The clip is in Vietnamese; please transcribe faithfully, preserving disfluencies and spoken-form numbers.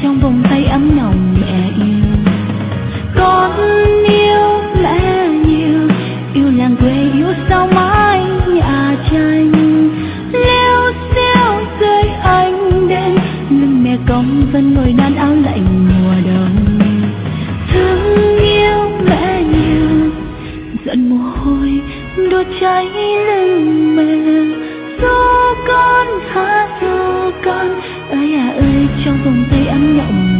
trong vòng tay ấm nồng mẹ yêu. Con yêu mẹ nhiều, yêu làng quê yêu sao mãi nhà tranh. Liêu xiêu dưới ánh đêm, lưng mẹ cong vẫn ngồi đan áo lạnh mùa đông. Thương yêu mẹ nhiều, giận mồ hôi đốt cháy lưng mẹ. Ru con hát ru con ơi à ơi, trong vòng tay ấm nhộng